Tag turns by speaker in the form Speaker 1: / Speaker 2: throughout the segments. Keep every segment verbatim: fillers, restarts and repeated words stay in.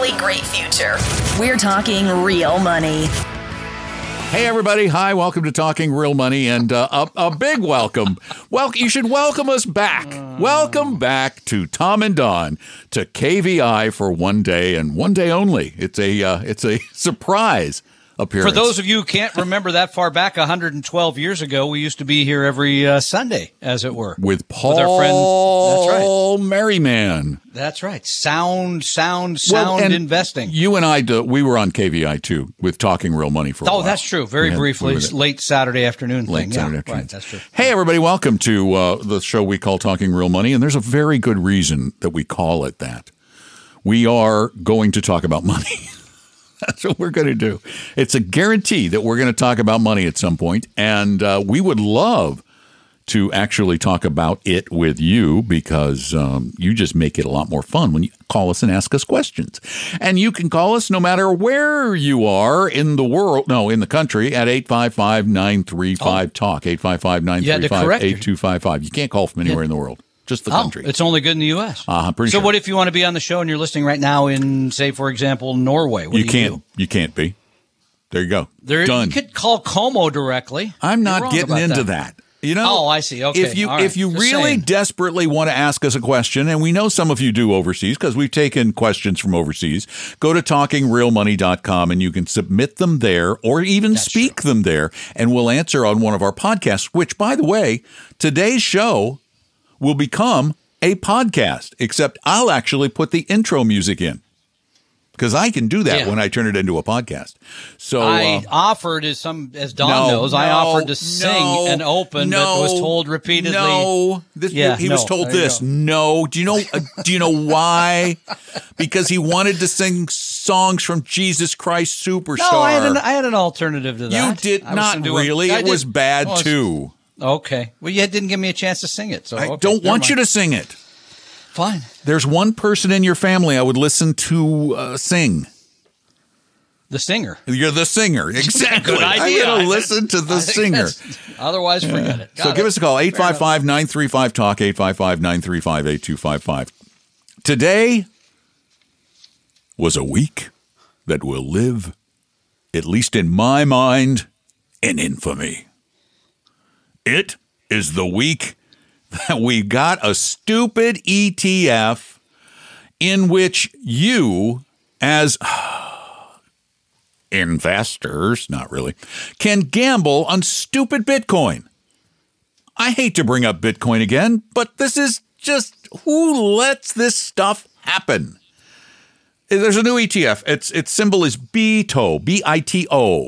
Speaker 1: really great future. We're talking real money.
Speaker 2: Hey, everybody. Hi. Welcome to Talking Real Money, and uh, a, a big welcome. Well, you should welcome us back. Welcome back to Tom and Don, to K V I for one day and one day only. It's a uh, it's a surprise appearance.
Speaker 3: For those of you who can't remember that far back, one hundred twelve years ago, we used to be here every uh, Sunday, as it were.
Speaker 2: With Paul
Speaker 3: with our friend, that's right.
Speaker 2: Merriman.
Speaker 3: That's right. Sound, sound, sound
Speaker 2: well,
Speaker 3: investing.
Speaker 2: You and I, do, we were on K V I, too, with Talking Real Money for a
Speaker 3: oh,
Speaker 2: while.
Speaker 3: Oh, that's true. Very
Speaker 2: had,
Speaker 3: briefly.
Speaker 2: We
Speaker 3: Late Saturday afternoon
Speaker 2: late
Speaker 3: thing.
Speaker 2: Saturday
Speaker 3: yeah,
Speaker 2: afternoon.
Speaker 3: Right, that's true.
Speaker 2: Hey, everybody. Welcome to uh, the show we call Talking Real Money, and there's a very good reason that we call it that. We are going to talk about money. That's what we're going to do. It's a guarantee that we're going to talk about money at some point, and uh, we would love to actually talk about it with you because um, you just make it a lot more fun when you call us and ask us questions. And you can call us no matter where you are in the world, no, in the country, at eight five five, nine three five, talk, eight five five, nine three five, eight two five five. You can't call from anywhere yeah. in the world. Just the country.
Speaker 3: Oh, it's only good in the U S
Speaker 2: Uh, I'm pretty
Speaker 3: so
Speaker 2: sure.
Speaker 3: what if you want to be on the show and you're listening right now in, say, for example, Norway? What
Speaker 2: you
Speaker 3: do you
Speaker 2: can't.
Speaker 3: do?
Speaker 2: You can't be. There you go.
Speaker 3: There,
Speaker 2: Done.
Speaker 3: You could call Como directly.
Speaker 2: I'm not
Speaker 3: You're wrong
Speaker 2: getting
Speaker 3: about
Speaker 2: into
Speaker 3: that.
Speaker 2: that. You know,
Speaker 3: oh, I see. Okay,
Speaker 2: if you
Speaker 3: All right.
Speaker 2: if you
Speaker 3: Just
Speaker 2: really
Speaker 3: saying.
Speaker 2: desperately want to ask us a question, and we know some of you do overseas because we've taken questions from overseas, go to talking real money dot com and you can submit them there or even
Speaker 3: That's
Speaker 2: speak
Speaker 3: true.
Speaker 2: them there, and we'll answer on one of our podcasts. Which, by the way, today's show will become a podcast, except I'll actually put the intro music in. Because I can do that
Speaker 3: yeah.
Speaker 2: when I turn it into a podcast. So
Speaker 3: I
Speaker 2: uh,
Speaker 3: offered, as some as Don
Speaker 2: no,
Speaker 3: knows, I
Speaker 2: no,
Speaker 3: offered to sing
Speaker 2: no,
Speaker 3: and open,
Speaker 2: no,
Speaker 3: but was told repeatedly.
Speaker 2: No, this,
Speaker 3: yeah,
Speaker 2: he
Speaker 3: no,
Speaker 2: was told
Speaker 3: there you
Speaker 2: this.
Speaker 3: go.
Speaker 2: No, do you know? Uh, do you know why? Because he wanted to sing songs from Jesus Christ Superstar.
Speaker 3: No, I had an, I had an alternative to that.
Speaker 2: You did
Speaker 3: I was
Speaker 2: not
Speaker 3: gonna do a-
Speaker 2: really.
Speaker 3: I
Speaker 2: It
Speaker 3: did-
Speaker 2: was bad
Speaker 3: well, it's-
Speaker 2: too.
Speaker 3: Okay. Well, you didn't give me a chance to sing it, so
Speaker 2: I
Speaker 3: okay,
Speaker 2: don't
Speaker 3: never
Speaker 2: want
Speaker 3: mind.
Speaker 2: you to sing it.
Speaker 3: Fine.
Speaker 2: There's one person in your family I would listen to uh, sing.
Speaker 3: The singer.
Speaker 2: You're the singer. Exactly.
Speaker 3: Good idea.
Speaker 2: I'm going to listen to the
Speaker 3: I think
Speaker 2: singer.
Speaker 3: that's- Otherwise, forget it. Got
Speaker 2: So
Speaker 3: it.
Speaker 2: give us a call, eight five five, nine three five, talk, eight five five, nine three five, eight two five five. Today was a week that will live, at least in my mind, in infamy. It is the week that we got a stupid E T F in which you, as investors, not really, can gamble on stupid Bitcoin. I hate to bring up Bitcoin again, but this is just, who lets this stuff happen? There's a new E T F. Its its symbol is B T O, B I T O.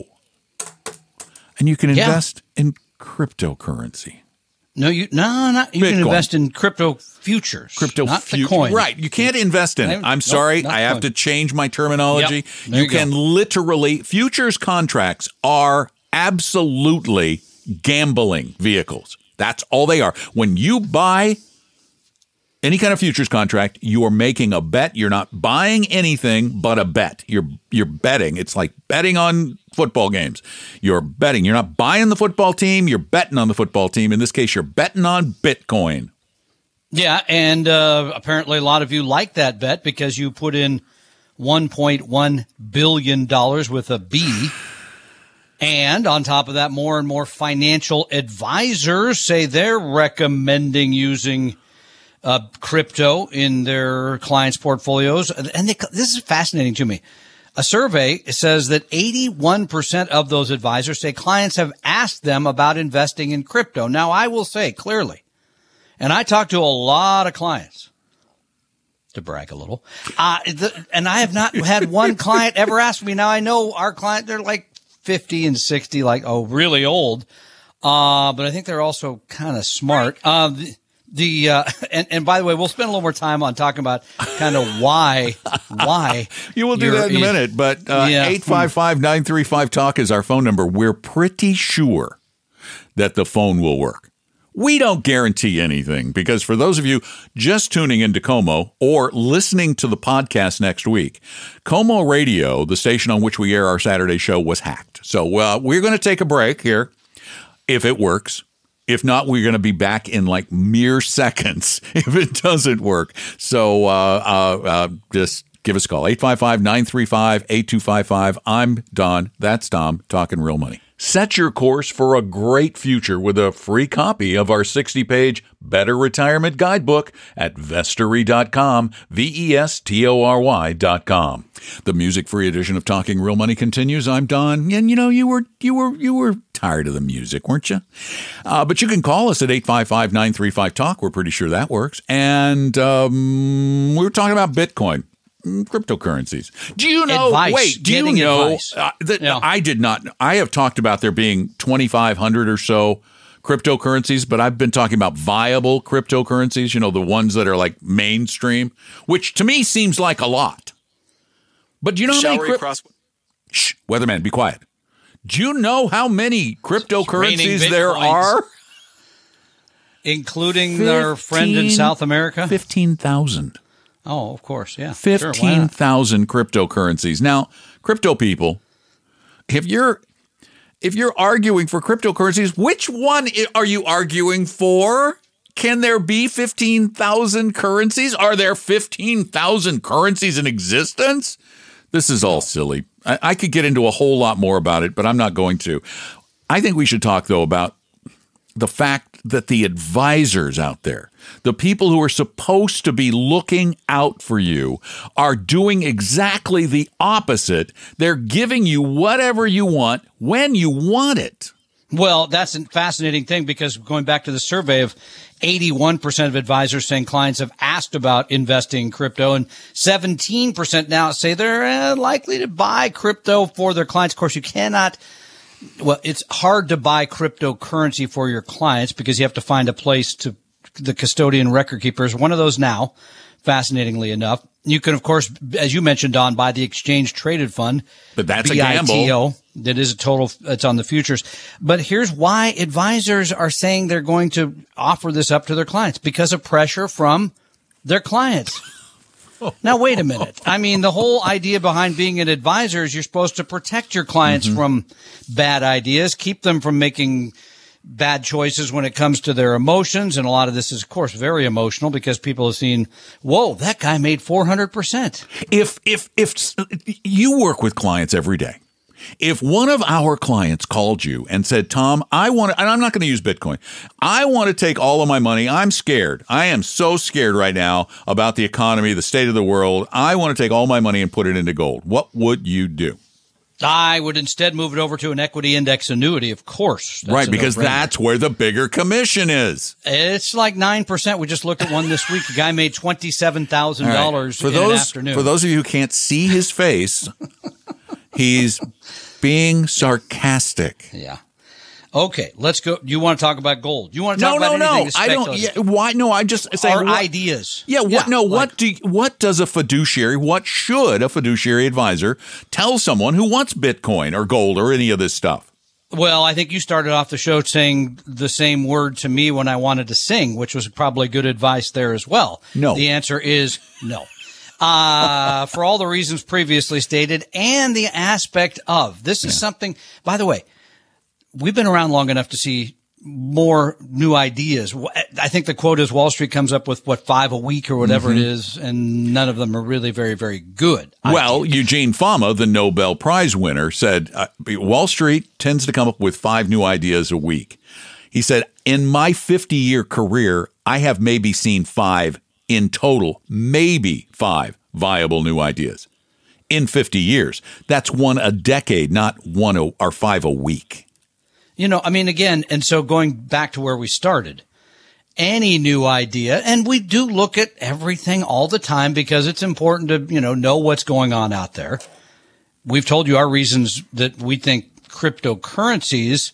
Speaker 2: And you can
Speaker 3: Yeah.
Speaker 2: invest in cryptocurrency.
Speaker 3: No, you no, not you can
Speaker 2: Bitcoin.
Speaker 3: invest in crypto futures,
Speaker 2: Crypto
Speaker 3: not
Speaker 2: fut-
Speaker 3: the coin.
Speaker 2: Right. You can't invest in it. I'm
Speaker 3: Nope,
Speaker 2: sorry.
Speaker 3: not
Speaker 2: I have
Speaker 3: coin.
Speaker 2: to change my terminology.
Speaker 3: Yep, there
Speaker 2: You
Speaker 3: you go.
Speaker 2: can literally, futures contracts are absolutely gambling vehicles. That's all they are. When you buy any kind of futures contract, you are making a bet. You're not buying anything but a bet. You're you're betting. It's like betting on football games. You're betting. You're not buying the football team. You're betting on the football team. In this case, you're betting on Bitcoin.
Speaker 3: Yeah, and uh, apparently a lot of you like that bet because you put in one point one billion dollars with a B. And on top of that, more and more financial advisors say they're recommending using uh, crypto in their clients' portfolios. And they, this is fascinating to me. A survey says that eighty-one percent of those advisors say clients have asked them about investing in crypto. Now, I will say clearly, and I talk to a lot of clients, to brag a little, uh, the, and I have not had one client ever ask me. Now, I know our client, they're like fifty and sixty, like, oh, really old. Uh, but I think they're also kind of smart. Uh, the, the uh, and, and by the way, we'll spend a little more time on talking about kind of why, why.
Speaker 2: You will do
Speaker 3: you're-
Speaker 2: that in a minute, but uh,
Speaker 3: Yeah.
Speaker 2: eight five five, nine three five, talk is our phone number. We're pretty sure that the phone will work. We don't guarantee anything because for those of you just tuning into Como or listening to the podcast next week, Como Radio, the station on which we air our Saturday show, was hacked. So uh, we're going to take a break here if it works. If not, we're going to be back in like mere seconds if it doesn't work. So uh, uh, uh, just give us a call, eight five five, nine three five, eight two five five. I'm Don. That's Tom, talking real money. Set your course for a great future with a free copy of our sixty-page Better Retirement Guidebook at vestory dot com, V E S T O R Y dot com. The music-free edition of Talking Real Money continues. I'm Don, and you know, you were you were you were tired of the music, weren't you? Uh, but you can call us at eight five five, nine three five, talk. We're pretty sure that works. And um, we were talking about Bitcoin. Cryptocurrencies. Do you know?
Speaker 3: Advice,
Speaker 2: wait, do you know uh, that
Speaker 3: yeah.
Speaker 2: I did not? I have talked about there being twenty-five hundred or so cryptocurrencies, but I've been talking about viable cryptocurrencies. You know, the ones that are like mainstream, which to me seems like a lot. But do you know how
Speaker 4: Shall
Speaker 2: many?
Speaker 4: we
Speaker 2: Crypt-
Speaker 4: cross-
Speaker 2: Shh, weatherman, be quiet. Do you know how many cryptocurrencies there
Speaker 3: Bitcoins.
Speaker 2: are?
Speaker 3: Including our friend in South America?
Speaker 2: Fifteen thousand.
Speaker 3: Oh, of course, yeah.
Speaker 2: fifteen thousand sure, cryptocurrencies. Now, crypto people, if you're if you're arguing for cryptocurrencies, which one are you arguing for? Can there be fifteen thousand currencies? Are there fifteen thousand currencies in existence? This is all silly. I, I could get into a whole lot more about it, but I'm not going to. I think we should talk, though, about the fact that the advisors out there, the people who are supposed to be looking out for you, are doing exactly the opposite. They're giving you whatever you want when you want it.
Speaker 3: Well, that's a fascinating thing, because going back to the survey of eighty-one percent of advisors saying clients have asked about investing in crypto, and seventeen percent now say they're uh, likely to buy crypto for their clients. Of course, you cannot Well, it's hard to buy cryptocurrency for your clients because you have to find a place to, the custodian record keeper is one of those now, fascinatingly enough. You can, of course, as you mentioned, Don, buy the exchange traded fund.
Speaker 2: But that's
Speaker 3: B I T O.
Speaker 2: a gamble.
Speaker 3: That is a total, it's on the futures. But here's why advisors are saying they're going to offer this up to their clients, because of pressure from their clients. Now, wait a minute. I mean, the whole idea behind being an advisor is you're supposed to protect your clients mm-hmm. from bad ideas, keep them from making bad choices when it comes to their emotions. And a lot of this is, of course, very emotional, because people have seen, whoa, that guy made four hundred percent.
Speaker 2: If, if, if you work with clients every day, if one of our clients called you and said, Tom, I want to, and I'm not going to use Bitcoin. I want to take all of my money. I'm scared. I am so scared right now about the economy, the state of the world. I want to take all my money and put it into gold. What would you do?
Speaker 3: I would instead move it over to an equity index annuity, of course. That's
Speaker 2: right, because that's where the bigger commission is.
Speaker 3: It's like nine percent. We just looked at one this week. A guy made twenty-seven thousand dollars right. in
Speaker 2: those,
Speaker 3: an afternoon.
Speaker 2: For those of you who can't see his face, he's being sarcastic.
Speaker 3: Yeah. Okay, let's go. You want to talk about gold? You want to talk
Speaker 2: no,
Speaker 3: about
Speaker 2: no,
Speaker 3: anything?
Speaker 2: No, I don't. Yeah, why? No, I just say
Speaker 3: our
Speaker 2: what,
Speaker 3: ideas.
Speaker 2: Yeah. What?
Speaker 3: Yeah,
Speaker 2: no.
Speaker 3: like,
Speaker 2: what do? What does a fiduciary? What should a fiduciary advisor tell someone who wants Bitcoin or gold or any of this stuff?
Speaker 3: Well, I think you started off the show saying the same word to me when I wanted to sing, which was probably good advice there as well.
Speaker 2: No.
Speaker 3: The answer is no. Uh, for all the reasons previously stated, and the aspect of this is yeah. something, by the way, we've been around long enough to see more new ideas. I think the quote is Wall Street comes up with, what, five a week or whatever mm-hmm. it is, and none of them are really very, very good.
Speaker 2: Well, Eugene Fama, the Nobel Prize winner, said uh, Wall Street tends to come up with five new ideas a week. He said, in my fifty-year career, I have maybe seen five in total, maybe five viable new ideas. In fifty years. That's one a decade, not one a, or five a week.
Speaker 3: You know, I mean, again, and so going back to where we started, any new idea, and we do look at everything all the time because it's important to, you know, know what's going on out there. We've told you our reasons that we think cryptocurrencies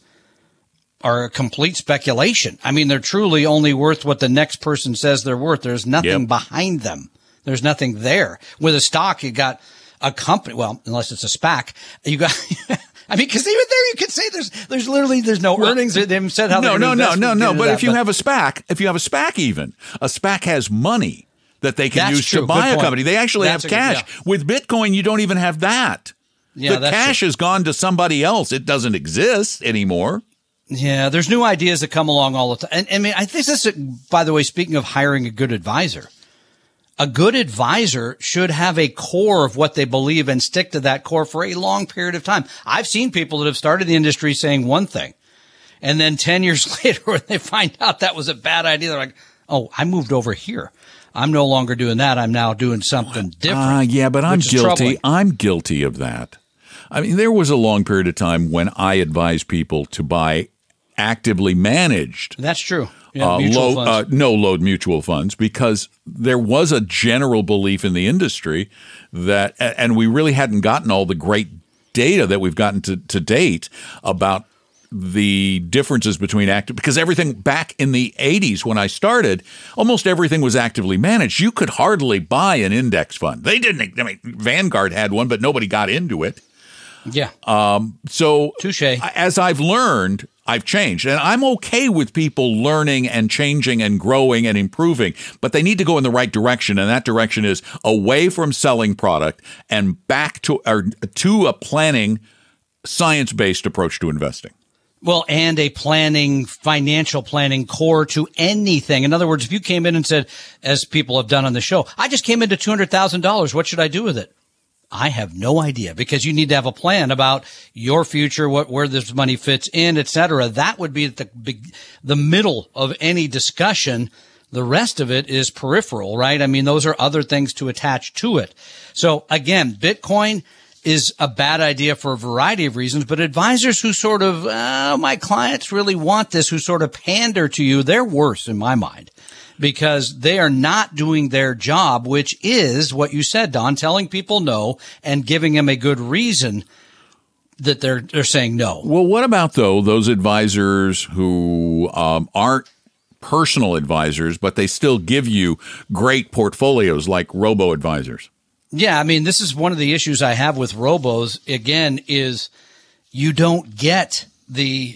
Speaker 3: are a complete speculation. I mean, they're truly only worth what the next person says they're worth. There's nothing yep. behind them. There's nothing there. With a stock, you got a company. Well, unless it's a SPAC, you got, I mean, cause even there you could say there's, there's literally, there's no well, earnings. They haven't said how
Speaker 2: no,
Speaker 3: they're
Speaker 2: no, no, no, no. But
Speaker 3: that,
Speaker 2: if you
Speaker 3: but,
Speaker 2: have a SPAC, if you have a SPAC, even a SPAC has money that they can use
Speaker 3: true.
Speaker 2: to buy
Speaker 3: Good
Speaker 2: a
Speaker 3: point.
Speaker 2: company. They actually
Speaker 3: that's
Speaker 2: have cash.
Speaker 3: Good, yeah.
Speaker 2: With Bitcoin, you don't even have that.
Speaker 3: Yeah,
Speaker 2: the cash
Speaker 3: true.
Speaker 2: has gone to somebody else. It doesn't exist anymore.
Speaker 3: Yeah, there's new ideas that come along all the time. And I mean, I think this is, by the way, speaking of hiring a good advisor, a good advisor should have a core of what they believe and stick to that core for a long period of time. I've seen people that have started the industry saying one thing, and then ten years later when they find out that was a bad idea, they're like, oh, I moved over here. I'm no longer doing that. I'm now doing something different.
Speaker 2: Uh, yeah, but I'm guilty.
Speaker 3: Troubling.
Speaker 2: I'm guilty of that. I mean, there was a long period of time when I advised people to buy actively managed.
Speaker 3: That's true. Yeah,
Speaker 2: uh,
Speaker 3: mutual
Speaker 2: low,
Speaker 3: funds.
Speaker 2: uh, no load mutual funds, because there was a general belief in the industry that, and we really hadn't gotten all the great data that we've gotten to, to date about the differences between active, because everything back in the eighties when I started, almost everything was actively managed. You could hardly buy an index fund. They didn't, I mean, Vanguard had one, but nobody got into it.
Speaker 3: Yeah.
Speaker 2: Um, so
Speaker 3: Touche.
Speaker 2: As I've learned, I've changed, and I'm okay with people learning and changing and growing and improving, but they need to go in the right direction. And that direction is away from selling product and back to, or to a planning, science-based approach to investing.
Speaker 3: Well, and a planning, financial planning core to anything. In other words, if you came in and said, as people have done on the show, I just came into two hundred thousand dollars. What should I do with it? I have no idea, because you need to have a plan about your future, what, where this money fits in, et cetera. That would be the big, the middle of any discussion. The rest of it is peripheral, right? I mean, those are other things to attach to it. So again, Bitcoin is a bad idea for a variety of reasons, but advisors who sort of, oh, my clients really want this, who sort of pander to you, they're worse in my mind, because they are not doing their job, which is what you said, Don, telling people no and giving them a good reason that they're they're saying no.
Speaker 2: Well, what about, though, those advisors who um, aren't personal advisors, but they still give you great portfolios like robo-advisors?
Speaker 3: Yeah, I mean, this is one of the issues I have with robos, again, is you don't get the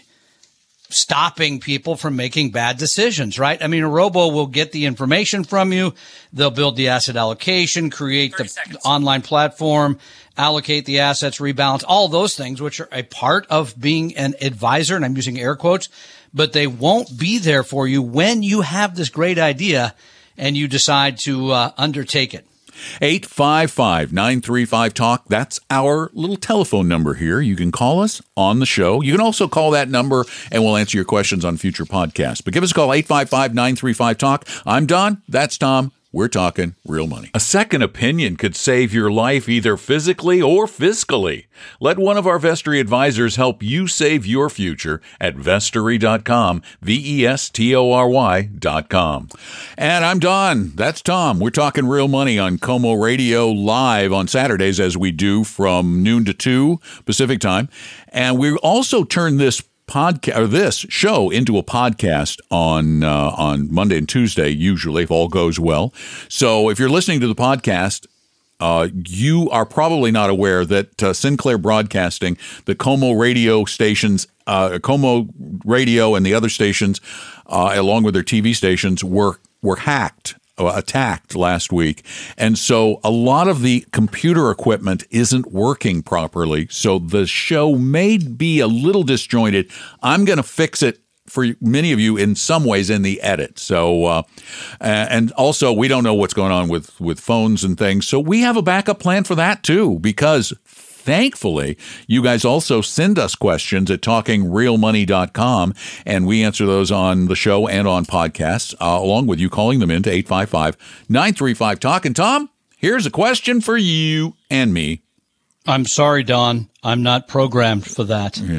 Speaker 3: stopping people from making bad decisions, right? I mean, a robo will get the information from you. They'll build the asset allocation, create the seconds. online platform, allocate the assets, rebalance, all those things, which are a part of being an advisor. And I'm using air quotes, but they won't be there for you when you have this great idea and you decide to uh, undertake it.
Speaker 2: eight five five, nine three five, talk. That's our little telephone number here. You can call us on the show. You can also call that number and we'll answer your questions on future podcasts. But give us a call, eight five five, nine three five, talk. I'm Don. That's Tom. We're talking real money. A second opinion could save your life either physically or fiscally. Let one of our Vestory advisors help you save your future at vestory dot com, V E S T O R Y dot com. And I'm Don. That's Tom. We're talking real money on Como Radio live on Saturdays, as we do from noon to two Pacific time. And we also turn this podcast or this show into a podcast on uh, on Monday and Tuesday, usually, if all goes well. So if you're listening to the podcast, uh, you are probably not aware that uh, Sinclair Broadcasting, the Como radio stations, uh, Como Radio and the other stations, uh, along with their T V stations, were were hacked. attacked last week. And so a lot of the computer equipment isn't working properly. So the show may be a little disjointed. I'm going to fix it for many of you in some ways in the edit. So, uh, and also we don't know what's going on with, with phones and things. So we have a backup plan for that too, because thankfully, you guys also send us questions at talking real money dot com, and we answer those on the show and on podcasts, uh, along with you calling them in to eight five five, nine three five, talk. And Tom, here's a question for you and me.
Speaker 3: I'm sorry, Don. I'm not programmed for that.
Speaker 2: Yeah.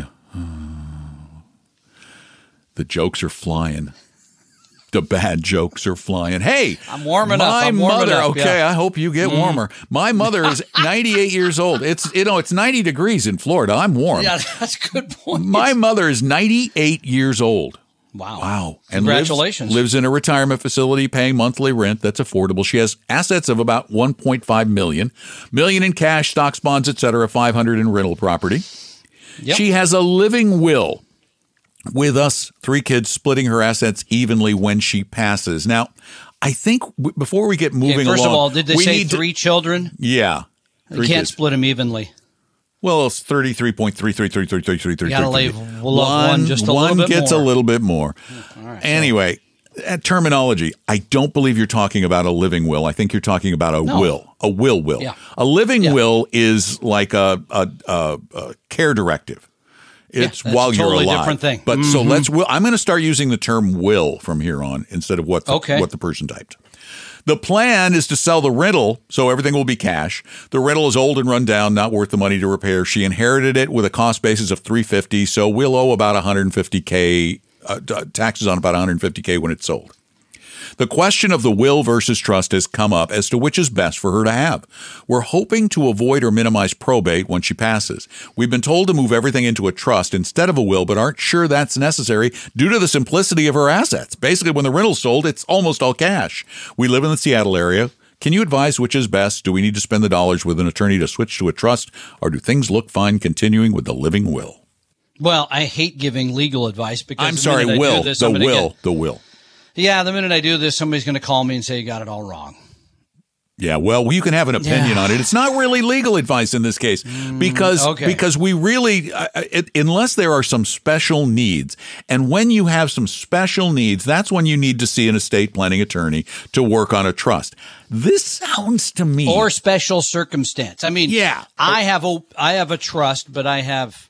Speaker 2: The jokes are flying. The bad jokes are flying. Hey,
Speaker 3: I'm warming
Speaker 2: my
Speaker 3: up. I'm warming
Speaker 2: mother.
Speaker 3: up,
Speaker 2: Okay,
Speaker 3: yeah.
Speaker 2: I hope you get warmer. My mother is ninety-eight years old. It's you know it's ninety degrees in Florida. I'm warm.
Speaker 3: Yeah, that's a good point.
Speaker 2: My mother is ninety-eight years old.
Speaker 3: Wow.
Speaker 2: Wow. And
Speaker 3: Congratulations.
Speaker 2: Lives, lives in a retirement facility paying monthly rent that's affordable. She has assets of about one point five million dollars, million in cash, stocks, bonds, et cetera, five hundred in rental property.
Speaker 3: Yep.
Speaker 2: She has a living will, with us three kids splitting her assets evenly when she passes. Now, I think w- before we get moving
Speaker 3: Okay, first
Speaker 2: along,
Speaker 3: of all, did they
Speaker 2: we
Speaker 3: say
Speaker 2: need to-
Speaker 3: three children?
Speaker 2: Yeah.
Speaker 3: You
Speaker 2: three
Speaker 3: can't
Speaker 2: kids.
Speaker 3: split them evenly.
Speaker 2: Well, it's thirty-three point three three three three three three three.
Speaker 3: You gotta leave- we'll love one just a
Speaker 2: one
Speaker 3: little bit
Speaker 2: gets
Speaker 3: more.
Speaker 2: a little bit more.
Speaker 3: All right,
Speaker 2: Anyway, uh, terminology. I don't believe you're talking about a living will. I think you're talking about a
Speaker 3: No.
Speaker 2: will, a will will.
Speaker 3: Yeah.
Speaker 2: A living
Speaker 3: Yeah.
Speaker 2: will is like a, a, a, a care directive. It's
Speaker 3: that's
Speaker 2: while
Speaker 3: a
Speaker 2: you're
Speaker 3: totally
Speaker 2: alive.
Speaker 3: different thing.
Speaker 2: But so let's. Will, I'm going to start using the term will from here on instead of what the,
Speaker 3: Okay.
Speaker 2: what the person typed. The plan is to sell the rental, so everything will be cash. The rental is old and run down, not worth the money to repair. She inherited it with a cost basis of three hundred fifty dollars, so we'll owe about one hundred fifty thousand dollars, uh, taxes on about one hundred fifty thousand dollars when it's sold. The question of the will versus trust has come up as to which is best for her to have. We're hoping to avoid or minimize probate when she passes. We've been told to move everything into a trust instead of a will, but aren't sure that's necessary due to the simplicity of her assets. Basically, when the rental's sold, it's almost all cash. We live in the Seattle area. Can you advise which is best? Do we need to spend the dollars with an attorney to switch to a trust, or do things look fine continuing with the living will?
Speaker 3: Well, I hate giving legal advice because
Speaker 2: I'm
Speaker 3: the
Speaker 2: sorry,
Speaker 3: minute I do
Speaker 2: will.
Speaker 3: this,
Speaker 2: The
Speaker 3: I'm gonna
Speaker 2: will.
Speaker 3: get-
Speaker 2: The will.
Speaker 3: yeah, the minute I do this, somebody's going to call me and say you got it all wrong.
Speaker 2: Yeah, well, you can have an opinion
Speaker 3: Yeah.
Speaker 2: on it. It's not really legal advice in this case because
Speaker 3: okay.
Speaker 2: because we really, uh, it, unless there are some special needs, and when you have some special needs, that's when you need to see an estate planning attorney to work on a trust. This sounds to me
Speaker 3: Or special circumstance. I mean,
Speaker 2: Yeah.
Speaker 3: I have a I have a trust, but I have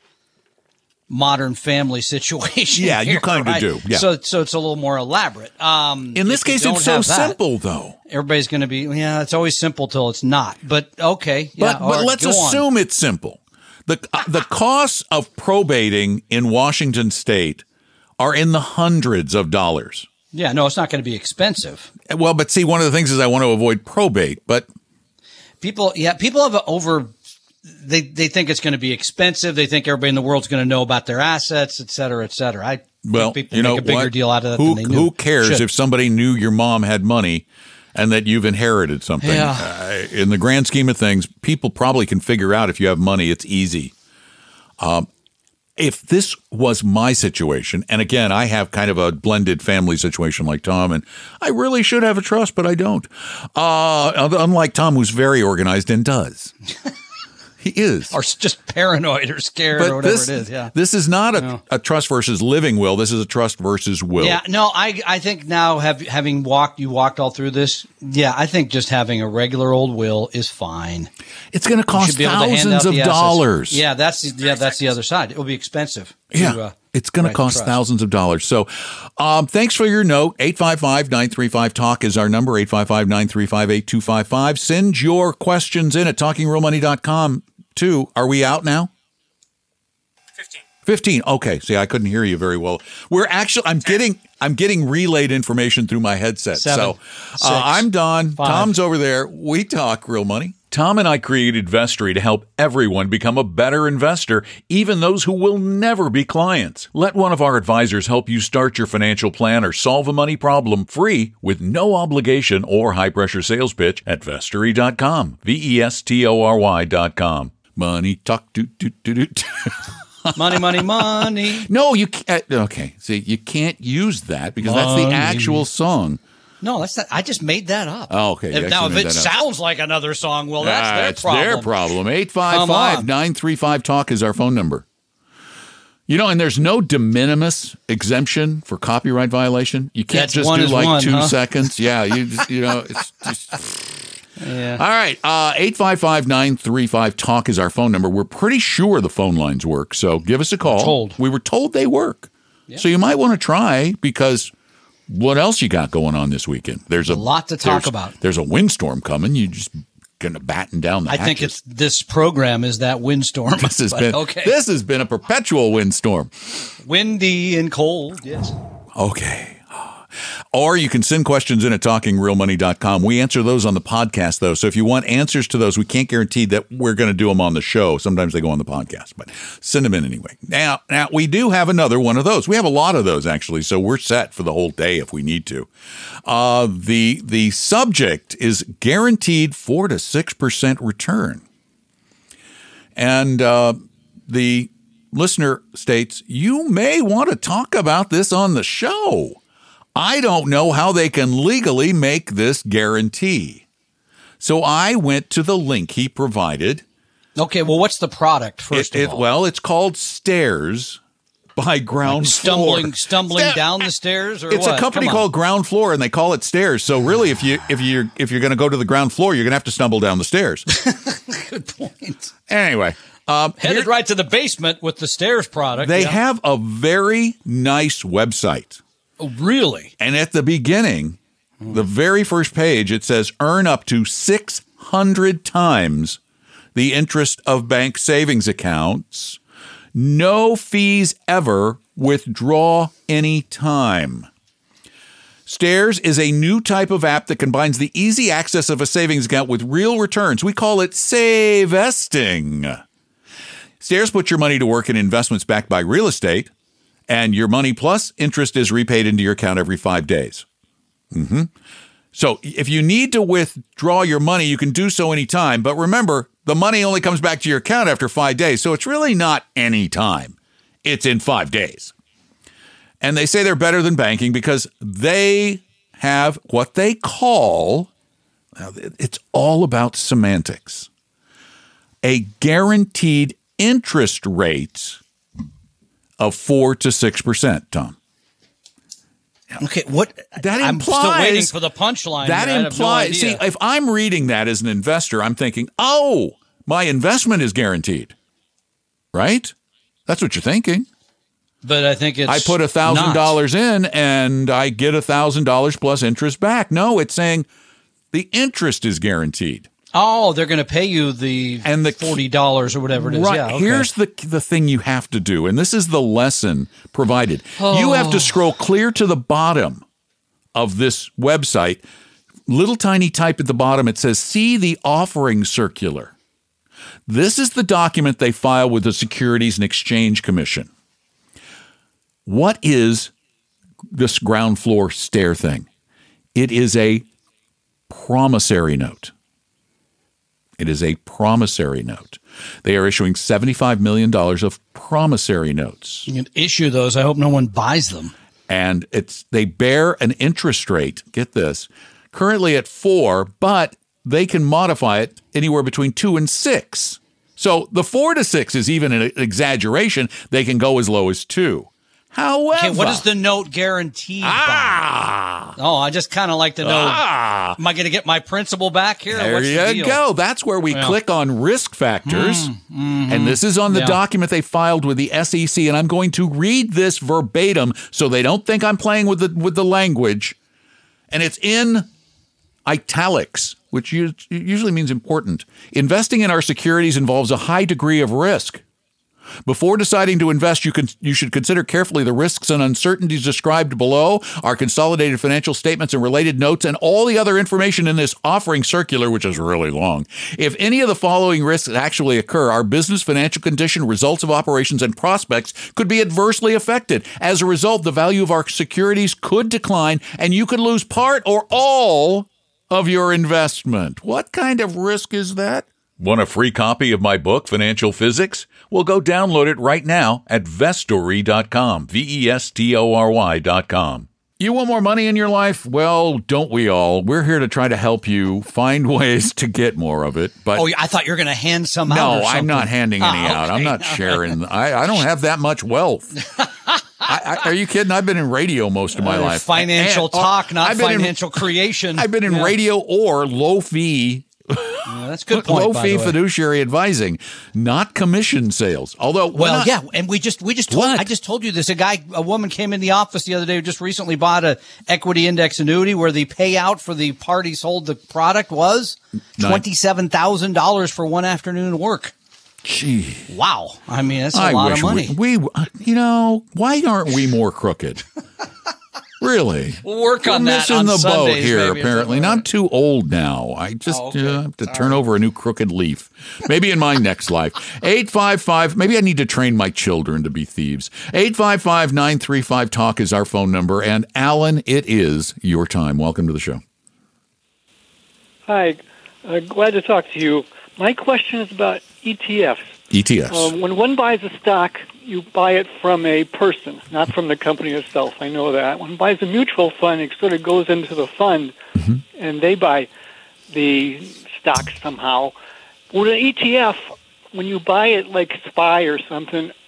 Speaker 3: modern family situation.
Speaker 2: Yeah, you
Speaker 3: here,
Speaker 2: kinda
Speaker 3: right?
Speaker 2: do, yeah.
Speaker 3: So so it's a little more elaborate. Um,
Speaker 2: in this
Speaker 3: if you
Speaker 2: case,
Speaker 3: don't
Speaker 2: it's so
Speaker 3: have that,
Speaker 2: simple though.
Speaker 3: Everybody's going to be yeah. It's always simple till it's not. But okay, yeah,
Speaker 2: But but
Speaker 3: or
Speaker 2: let's
Speaker 3: go on.
Speaker 2: assume it's simple. The uh, the costs of probating in Washington State are in the hundreds of dollars.
Speaker 3: Yeah, no, it's not going to be expensive.
Speaker 2: Well, but see, one of the things is I want to avoid probate, but
Speaker 3: People, yeah, people have a over. They they think it's going to be expensive. They think everybody in the world's going to know about their assets, et cetera, et cetera. I
Speaker 2: well,
Speaker 3: think people
Speaker 2: you know
Speaker 3: make a bigger
Speaker 2: what?
Speaker 3: deal out of that
Speaker 2: Who,
Speaker 3: than they knew.
Speaker 2: who cares
Speaker 3: Should.
Speaker 2: if somebody knew your mom had money and that you've inherited something?
Speaker 3: Yeah.
Speaker 2: Uh, in the grand scheme of things, people probably can figure out if you have money. It's easy. Um, if this was my situation, and again, I have kind of a blended family situation like Tom, and I really should have a trust, but I don't. Uh, unlike Tom, who's very organized and does. He is.
Speaker 3: Or just paranoid or scared or whatever it is. Yeah.
Speaker 2: This is not a,
Speaker 3: No.
Speaker 2: a trust versus living will. This is a trust versus will.
Speaker 3: Yeah, no, I I think now have having walked you walked all through this. Yeah, I think just having a regular old will is fine.
Speaker 2: It's going to
Speaker 3: You
Speaker 2: cost
Speaker 3: should be able to hand
Speaker 2: thousands
Speaker 3: out
Speaker 2: of
Speaker 3: the assets.
Speaker 2: dollars.
Speaker 3: Yeah, that's the, yeah, that's the other side. It will be expensive. to,
Speaker 2: Yeah,
Speaker 3: uh,
Speaker 2: it's going to
Speaker 3: write the
Speaker 2: cost
Speaker 3: trust.
Speaker 2: thousands of dollars. So um, thanks for your note. eight five five, nine three five, talk is our number, eight five five, nine three five, eight two five five. Send your questions in at talking real money dot com too. Are we out now?
Speaker 4: fifteen.
Speaker 2: fifteen. Okay. See, I couldn't hear you very well. We're actually, I'm getting, I'm getting relayed information through my headset.
Speaker 3: Seven,
Speaker 2: so
Speaker 3: six,
Speaker 2: uh, I'm Don.
Speaker 3: five.
Speaker 2: Tom's over there. We talk real money. Tom and I created Vestory to help everyone become a better investor, even those who will never be clients. Let one of our advisors help you start your financial plan or solve a money problem free with no obligation or high-pressure sales pitch at vestory dot com. V E S T O R Y dot com. Money talk. Do, do, do, do.
Speaker 3: Money, money, money.
Speaker 2: No, you can't. Okay, see, you can't use that because that's the
Speaker 3: Money.
Speaker 2: actual song.
Speaker 3: No, that's not. I just made that up.
Speaker 2: Oh, okay, you
Speaker 3: If, now, if
Speaker 2: actually
Speaker 3: it
Speaker 2: made that up.
Speaker 3: sounds like another song, well, that's
Speaker 2: Ah,
Speaker 3: their
Speaker 2: it's
Speaker 3: problem.
Speaker 2: their problem. eight five
Speaker 3: Come
Speaker 2: five,
Speaker 3: on.
Speaker 2: nine three five, talk is our phone number. You know, and there's no de minimis exemption for copyright violation. You can't
Speaker 3: That's
Speaker 2: just
Speaker 3: one
Speaker 2: do
Speaker 3: is
Speaker 2: like
Speaker 3: one,
Speaker 2: two
Speaker 3: huh?
Speaker 2: seconds. Yeah, you just, you know, it's just.
Speaker 3: Yeah.
Speaker 2: All right, uh, eight five five, nine three five, talk is our phone number. We're pretty sure the phone lines work, so give us a call.
Speaker 3: told.
Speaker 2: We were told they work. So you might want to try because what else you got going on this weekend? There's a,
Speaker 3: A lot to talk
Speaker 2: there's-
Speaker 3: about.
Speaker 2: There's a windstorm coming. You just gonna batten down the
Speaker 3: I think
Speaker 2: hatches.
Speaker 3: it's this program is that windstorm.
Speaker 2: This has
Speaker 3: but
Speaker 2: been
Speaker 3: okay.
Speaker 2: this has been a perpetual windstorm.
Speaker 3: Windy and cold. Yes.
Speaker 2: Okay. Or you can send questions in at talking real money dot com. We answer those on the podcast, though. So if you want answers to those, we can't guarantee that we're going to do them on the show. Sometimes they go on the podcast, but send them in anyway. Now, now we do have another one of those. We have a lot of those, actually, so we're set for the whole day if we need to. Uh, the, the subject is guaranteed four to six percent return. And uh, the listener states, you may want to talk about this on the show. I don't know how they can legally make this guarantee. So I went to the link he provided.
Speaker 3: Okay. Well, what's the product first
Speaker 2: It-
Speaker 3: of
Speaker 2: it-
Speaker 3: all?
Speaker 2: well, it's called Stairs. by Ground
Speaker 3: stumbling,
Speaker 2: Floor.
Speaker 3: stumbling
Speaker 2: That-
Speaker 3: down the stairs, or
Speaker 2: It's
Speaker 3: what?
Speaker 2: a company
Speaker 3: Come on.
Speaker 2: called Ground Floor, and they call it stairs. So really, if you if you if you're going to go to the ground floor, you're going to have to stumble down the stairs.
Speaker 3: Good point.
Speaker 2: Anyway, um,
Speaker 3: Headed
Speaker 2: here-
Speaker 3: right to the basement with the stairs product.
Speaker 2: they
Speaker 3: yeah.
Speaker 2: have a very nice website,
Speaker 3: Oh, really?
Speaker 2: and at the beginning, the very first page, it says earn up to six hundred times the interest of bank savings accounts. No fees ever. Withdraw any time. Stairs is a new type of app that combines the easy access of a savings account with real returns. We call it Savesting. Stairs puts your money to work in investments backed by real estate, and your money plus interest is repaid into your account every five days. Mm-hmm. So if you need to withdraw your money, you can do so anytime. But remember, the money only comes back to your account after five days. So it's really not any time. It's in five days. And they say they're better than banking because they have what they call, it's all about semantics, a guaranteed interest rate of four to six percent, Tom.
Speaker 3: Okay, what?
Speaker 2: That
Speaker 3: I'm
Speaker 2: implies
Speaker 3: still waiting for the punchline.
Speaker 2: That
Speaker 3: here. I have no
Speaker 2: implies.
Speaker 3: idea.
Speaker 2: See, if I'm reading that as an investor, I'm thinking, oh, my investment is guaranteed, right? That's what you're thinking.
Speaker 3: But I think it's
Speaker 2: I put a thousand dollars in and I get a thousand dollars plus interest back. No, it's saying the interest is guaranteed.
Speaker 3: Oh, they're going to pay you the
Speaker 2: And the
Speaker 3: forty dollars or whatever it is.
Speaker 2: Right.
Speaker 3: Yeah, okay.
Speaker 2: Here's the the thing you have to do, and this is the lesson provided. You have to scroll clear to the bottom of this website. Little tiny type at the bottom. It says, "See the offering circular." This is the document they file with the Securities and Exchange Commission. What is this ground floor stair thing? It is a promissory note. It is a promissory note. They are issuing seventy-five million dollars of promissory notes.
Speaker 3: You can issue those. I hope no one buys them.
Speaker 2: And it's they bear an interest rate, get this, currently at four, but they can modify it anywhere between two and six. So the four to six is even an exaggeration. They can go as low as two. However,
Speaker 3: Okay, what is the note guaranteed
Speaker 2: ah,
Speaker 3: by? Oh, I just kind of like to know,
Speaker 2: ah,
Speaker 3: am I going to get my principal back here?
Speaker 2: there
Speaker 3: What's the
Speaker 2: you
Speaker 3: deal?
Speaker 2: go. That's where we
Speaker 3: Yeah.
Speaker 2: click on risk factors. And this is on the
Speaker 3: Yeah.
Speaker 2: document they filed with the S E C. And I'm going to read this verbatim so they don't think I'm playing with the with the language. And it's in italics, which usually means important. Investing in our securities involves a high degree of risk. Before deciding to invest, you can you should consider carefully the risks and uncertainties described below, our consolidated financial statements and related notes, and all the other information in this offering circular, which is really long. If any of the following risks actually occur, our business, financial condition, results of operations, and prospects could be adversely affected. As a result, the value of our securities could decline, and you could lose part or all of your investment. What kind of risk is that? Want a free copy of my book, Financial Physics? Well, go download it right now at vestory dot com, V E S T O R Y dot com. You want more money in your life? Well, don't we all? We're here to try to help you find ways to get more of it. But
Speaker 3: Oh, I thought you were going to hand some out.
Speaker 2: no,
Speaker 3: or
Speaker 2: I'm
Speaker 3: something.
Speaker 2: not handing any
Speaker 3: Ah,
Speaker 2: out. I'm
Speaker 3: okay.
Speaker 2: not sharing. I, I don't have that much wealth. I, I, are you kidding? I've been in radio most of my
Speaker 3: Uh,
Speaker 2: life.
Speaker 3: Financial
Speaker 2: And- oh,
Speaker 3: talk, not
Speaker 2: I've been in-
Speaker 3: financial creation.
Speaker 2: I've been in
Speaker 3: Yeah.
Speaker 2: radio or low fee
Speaker 3: Yeah, that's a good point.
Speaker 2: low
Speaker 3: by
Speaker 2: fee
Speaker 3: the way.
Speaker 2: fiduciary advising, not commission sales. Although, we're
Speaker 3: Well,
Speaker 2: not-
Speaker 3: yeah, and we just we just told,
Speaker 2: What?
Speaker 3: I just told you this. A guy, a woman came in the office the other day who just recently bought a equity index annuity where the payout for the party sold the product was
Speaker 2: Nine.
Speaker 3: twenty seven thousand dollars for one afternoon work.
Speaker 2: Gee,
Speaker 3: Wow, I mean that's a
Speaker 2: I
Speaker 3: lot
Speaker 2: wish
Speaker 3: of money.
Speaker 2: we, we, you know, why aren't we more crooked? Really,
Speaker 3: We'll work
Speaker 2: we're
Speaker 3: on that
Speaker 2: missing
Speaker 3: on
Speaker 2: the boat
Speaker 3: Sundays,
Speaker 2: here.
Speaker 3: maybe, or
Speaker 2: Apparently,
Speaker 3: something.
Speaker 2: not too old now. I just
Speaker 3: Oh, okay.
Speaker 2: uh, have to turn over a new crooked leaf. Maybe in my next life. Eight five five. Maybe I need to train my children to be thieves. Eight five five nine three five talk is our phone number. And Alan, it is your time. Welcome to the show.
Speaker 5: Hi, uh, glad to talk to you. My question is about E T Fs.
Speaker 2: E T Fs.
Speaker 5: Um, when one buys a stock, you buy it from a person, not from the company itself. I know that. When one buys a mutual fund, it sort of goes into the fund,
Speaker 2: Mm-hmm.
Speaker 5: and they buy the stock somehow. With an E T F, when you buy it like S P Y or something,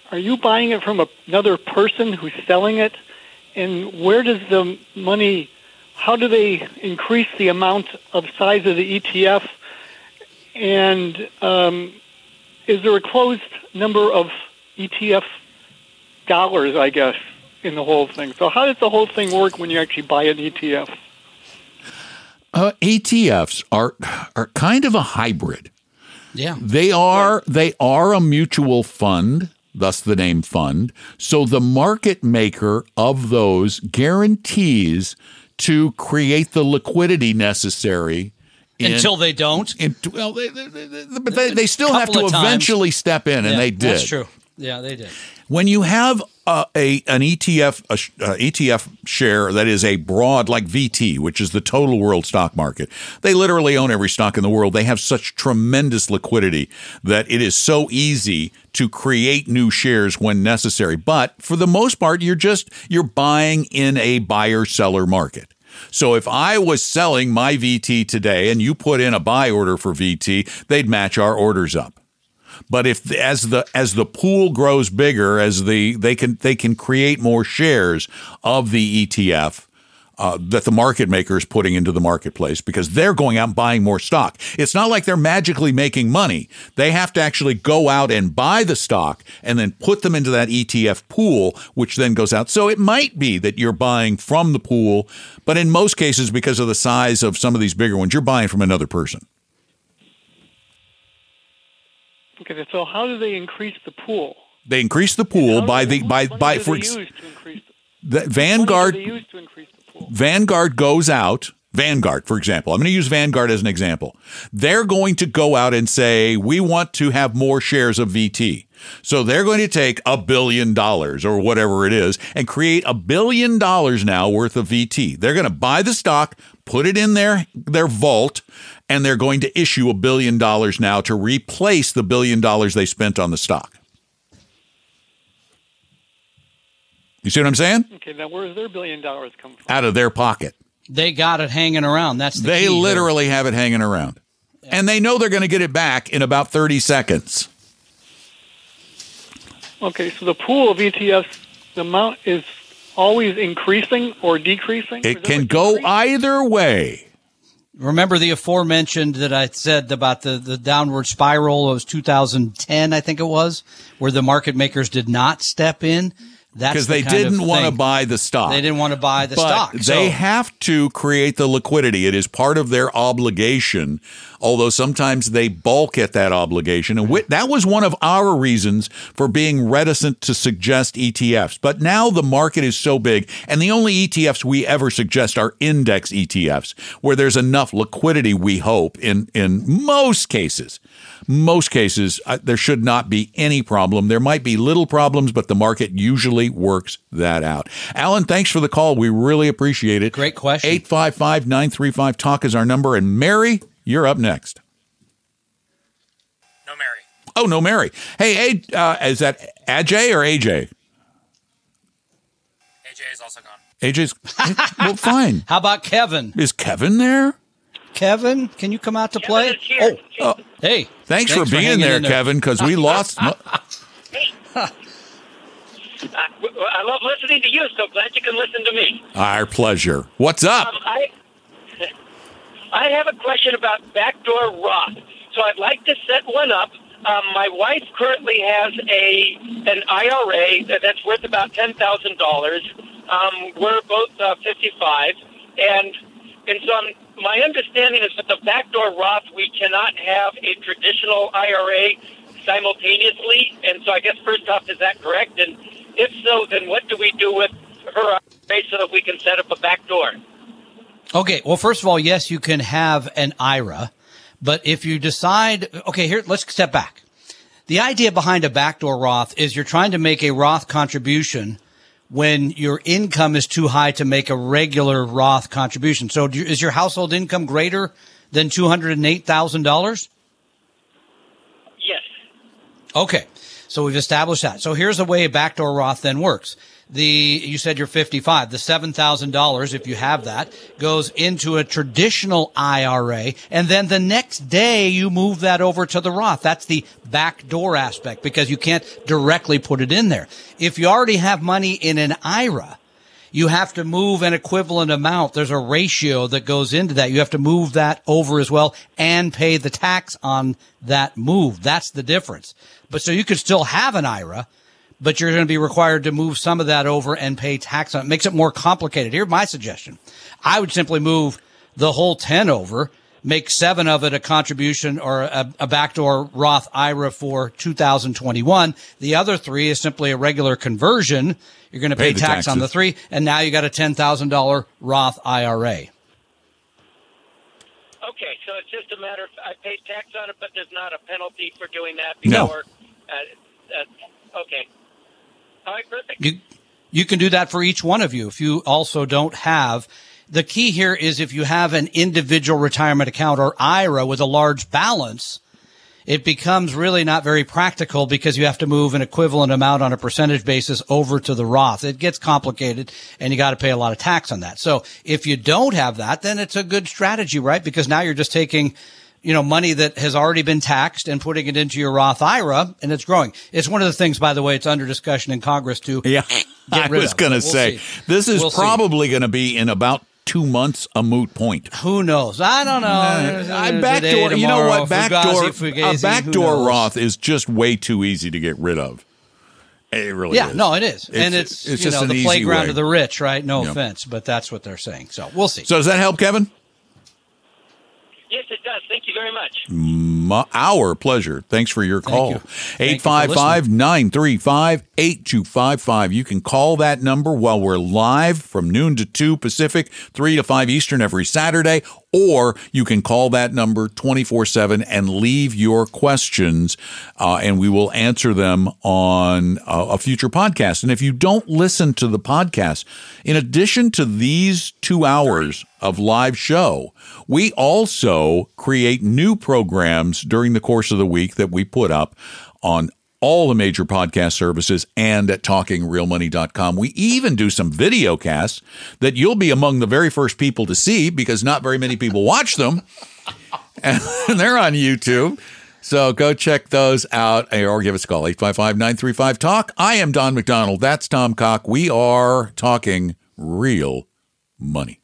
Speaker 5: are you buying it from a, another person who's selling it? And where does the money, how do they increase the amount of size of the E T F? And um, is there a closed number of E T F dollars, I guess, in the whole thing? So how does the whole thing work when you actually buy an E T F?
Speaker 2: Uh, E T Fs are are kind of a hybrid.
Speaker 3: Yeah.
Speaker 2: They are they are a mutual fund, thus the name fund. So the market maker of those guarantees to create the liquidity necessary in,
Speaker 3: Until they don't.
Speaker 2: in, well, they, they, they, but they, they still have
Speaker 3: Couple
Speaker 2: to
Speaker 3: of times.
Speaker 2: eventually step in, and
Speaker 3: Yeah,
Speaker 2: they did.
Speaker 3: That's true. Yeah, they did.
Speaker 2: When you have uh, a an E T F a, sh- uh, E T F share that is a broad, like V T, which is the total world stock market, they literally own every stock in the world. They have such tremendous liquidity that it is so easy to create new shares when necessary. But for the most part, you're just you're buying in a buyer-seller market. So if I was selling my V T today and you put in a buy order for V T, they'd match our orders up. But if as the as the pool grows bigger, as the they can they can create more shares of the E T F uh, that the market maker is putting into the marketplace, because they're going out and buying more stock. It's not like they're magically making money. They have to actually go out and buy the stock and then put them into that E T F pool, which then goes out. So it might be that you're buying from the pool, but in most cases, because of the size of some of these bigger ones, you're buying from another person.
Speaker 5: Okay, so how do they increase the pool?
Speaker 2: They increase the pool by the by by for
Speaker 5: use to increase the,
Speaker 2: the Vanguard.
Speaker 5: What do they use to increase the pool?
Speaker 2: Vanguard goes out. Vanguard, for example, I'm going to use Vanguard as an example. They're going to go out and say, we want to have more shares of V T. So they're going to take a billion dollars or whatever it is and create a billion dollars now worth of V T. They're going to buy the stock, put it in their, their vault, and they're going to issue a billion dollars now to replace the billion dollars they spent on the stock. You see what I'm saying?
Speaker 5: Okay, now where does their billion dollars come from?
Speaker 2: Out of their pocket.
Speaker 3: They got it hanging around. That's the
Speaker 2: They
Speaker 3: key
Speaker 2: literally here. have it hanging around. Yeah. And they know they're going to get it back in about thirty seconds.
Speaker 5: Okay, so the pool of E T Fs, the amount is always increasing or decreasing?
Speaker 2: It can go decrease? either way.
Speaker 3: Remember the aforementioned that I said about the, the downward spiral? It was two thousand ten, I think it was, where the market makers did not step in.
Speaker 2: Because the they didn't want to buy the stock.
Speaker 3: They didn't want to buy the
Speaker 2: but
Speaker 3: stock.
Speaker 2: They
Speaker 3: so.
Speaker 2: have to create the liquidity. It is part of their obligation, although sometimes they balk at that obligation. And we, that was one of our reasons for being reticent to suggest E T Fs. But now the market is so big, and the only E T Fs we ever suggest are index E T Fs, where there's enough liquidity, we hope, in, in most cases. Most cases, uh, there should not be any problem. There might be little problems, but the market usually works that out. Alan, thanks for the call. We really appreciate it.
Speaker 3: Great question.
Speaker 2: eight five five, nine three five, talk is our number. And Mary, you're up next.
Speaker 4: No Mary.
Speaker 2: Oh, no Mary. Hey, uh, is that Ajay or A J?
Speaker 4: A J is also gone.
Speaker 2: A J's, well, fine.
Speaker 3: How about Kevin?
Speaker 2: Is Kevin there?
Speaker 3: Kevin, can you come out to play?
Speaker 4: Oh,
Speaker 2: oh,
Speaker 3: hey.
Speaker 2: Thanks, thanks
Speaker 3: for,
Speaker 2: for being there, there, Kevin, because we lost.
Speaker 6: Hey. I, I love listening to you, so glad you can listen to me.
Speaker 2: Our pleasure. What's up?
Speaker 6: Um, I, I have a question about backdoor Roth. So I'd like to set one up. Um, my wife currently has a an I R A that's worth about ten thousand dollars. Um, we're both uh, fifty-five, and and so I'm, my understanding is that the backdoor Roth, we cannot have a traditional I R A simultaneously. And so I guess first off, is that correct? And if so, then what do we do with her I R A so that we can set up a backdoor?
Speaker 3: Okay. Well, first of all, yes, you can have an I R A, but if you decide, okay, here, let's step back. The idea behind a backdoor Roth is you're trying to make a Roth contribution when your income is too high to make a regular Roth contribution. So do you, is your household income greater than two hundred eight thousand dollars?
Speaker 6: Yes.
Speaker 3: Okay. So we've established that. So here's the way a backdoor Roth then works. The you said you're fifty-five. The seven thousand dollars, if you have that, goes into a traditional I R A, and then the next day you move that over to the Roth. That's the backdoor aspect because you can't directly put it in there. If you already have money in an I R A, you have to move an equivalent amount. There's a ratio that goes into that. You have to move that over as well and pay the tax on that move. That's the difference. But so you could still have an I R A, but you're going to be required to move some of that over and pay tax on it. It makes it more complicated. Here's my suggestion. I would simply move the whole ten over, make seven of it a contribution or a, a backdoor Roth I R A for two thousand twenty-one. The other three is simply a regular conversion. You're going to pay, pay tax taxes on the three, and now you got a ten thousand dollars Roth I R A.
Speaker 6: Okay, so it's just a matter of I paid tax on it, but there's not a penalty for doing that before.
Speaker 2: No.
Speaker 6: Uh, uh, okay. All right, perfect.
Speaker 3: You, you can do that for each one of you if you also don't have. The key here is if you have an individual retirement account or I R A with a large balance, it becomes really not very practical because you have to move an equivalent amount on a percentage basis over to the Roth. It gets complicated and you got to pay a lot of tax on that. So if you don't have that, then it's a good strategy, right? Because now you're just taking, you know, money that has already been taxed and putting it into your Roth I R A, and it's growing. It's one of the things, by the way, it's under discussion in Congress to
Speaker 2: yeah,
Speaker 3: get rid
Speaker 2: I was
Speaker 3: of.
Speaker 2: going to
Speaker 3: We'll
Speaker 2: say,
Speaker 3: see.
Speaker 2: this is
Speaker 3: We'll
Speaker 2: probably going to be in about two months a moot point.
Speaker 3: Who knows? I don't know.
Speaker 2: Uh, I
Speaker 3: Today,
Speaker 2: backdoor, you know
Speaker 3: tomorrow,
Speaker 2: what? Backdoor,
Speaker 3: Fugazi, Fugazi,
Speaker 2: a backdoor
Speaker 3: who knows?
Speaker 2: Roth is just way too easy to get rid of. It really
Speaker 3: Yeah,
Speaker 2: is.
Speaker 3: no, it is.
Speaker 2: It's,
Speaker 3: and it's,
Speaker 2: it's
Speaker 3: you
Speaker 2: just
Speaker 3: know,
Speaker 2: an
Speaker 3: the
Speaker 2: easy
Speaker 3: playground
Speaker 2: way.
Speaker 3: of the rich, right? No
Speaker 2: Yeah.
Speaker 3: offense, but that's what they're saying. So we'll see.
Speaker 2: So does that help, Kevin?
Speaker 6: Yes, it does. Thank you very much.
Speaker 2: My, our pleasure. Thanks for your call.
Speaker 3: you. Thank you
Speaker 2: eight
Speaker 3: for
Speaker 2: five five, nine three five, eight two five five. You can call that number while we're live from noon to two Pacific, three to five Eastern every Saturday, or you can call that number twenty-four seven and leave your questions, uh, and we will answer them on uh, a future podcast. And if you don't listen to the podcast, in addition to these two hours of live show, we also create new programs during the course of the week that we put up on all the major podcast services and at talking real money dot com. We even do some video casts that you'll be among the very first people to see because not very many people watch them. And they're on YouTube. So go check those out or give us a call, eight five five, nine three five, talk. I am Don McDonald. That's Tom Cock. We are talking real money.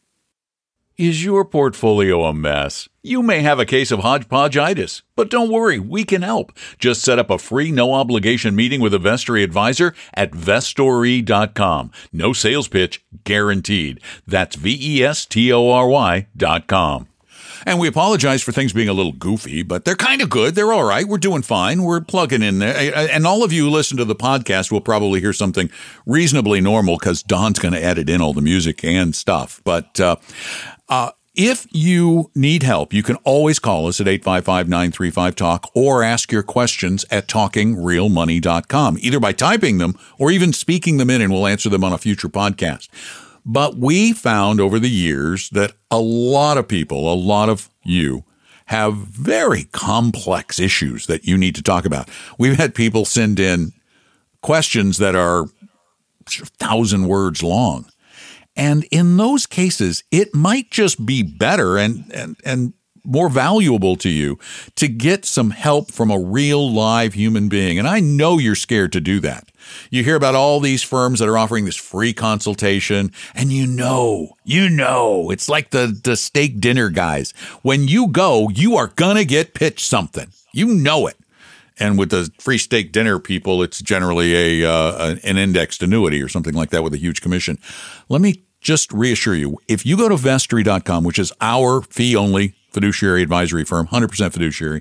Speaker 2: Is your portfolio a mess? You may have a case of hodgepodgeitis, but don't worry, we can help. Just set up a free, no-obligation meeting with a Vestory advisor at vestory dot com. No sales pitch, guaranteed. That's V E S T O R Y dot com. And we apologize for things being a little goofy, but they're kind of good. They're all right. We're doing fine. We're plugging in there. And all of you who listen to the podcast will probably hear something reasonably normal because Don's going to edit in all the music and stuff. But uh, uh, if you need help, you can always call us at eight five five, nine three five, talk or ask your questions at talking real money dot com, either by typing them or even speaking them in, and we'll answer them on a future podcast. But we found over the years that a lot of people, a lot of you, have very complex issues that you need to talk about. We've had people send in questions that are a thousand words long. And in those cases, it might just be better and, and, and more valuable to you to get some help from a real live human being. And I know you're scared to do that. You hear about all these firms that are offering this free consultation, and you know, you know, it's like the, the steak dinner guys. When you go, you are going to get pitched something. You know it. And with the free steak dinner people, it's generally a uh, an indexed annuity or something like that with a huge commission. Let me just reassure you, if you go to vestory dot com, which is our fee-only fiduciary advisory firm, one hundred percent fiduciary,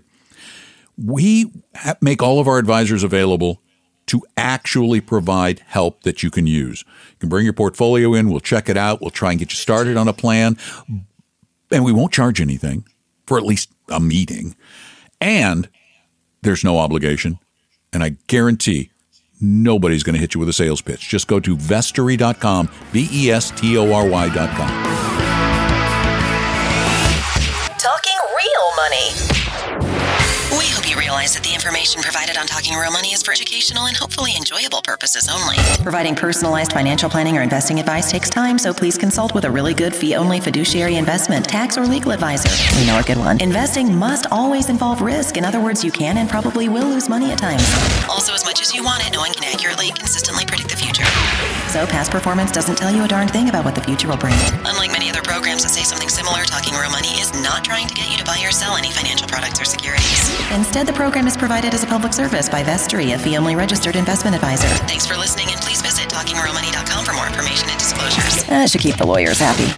Speaker 2: we ha- make all of our advisors available to actually provide help that you can use. You can bring your portfolio in. We'll check it out. We'll try and get you started on a plan. And we won't charge anything for at least a meeting. And there's no obligation. And I guarantee nobody's going to hit you with a sales pitch. Just go to vestory dot com, V E S T O R Y dot com.
Speaker 1: Talking real money. We hope you realize that the information provided on Talking Real Money is for educational and hopefully enjoyable purposes only. Providing personalized financial planning or investing advice takes time, so please consult with a really good fee-only fiduciary investment, tax, or legal advisor. We know a good one. Investing must always involve risk. In other words, you can and probably will lose money at times. Also, as much as you want it, no one can accurately, consistently predict the future. So past performance doesn't tell you a darn thing about what the future will bring. Unlike many other programs that say something similar, Talking Real Money is not trying to get you to buy or sell any financial products or securities. Instead, the program is provided as a public service by Vestry, a fee-only registered investment advisor. Thanks for listening, and please visit talking real money dot com for more information and disclosures. That should keep the lawyers happy.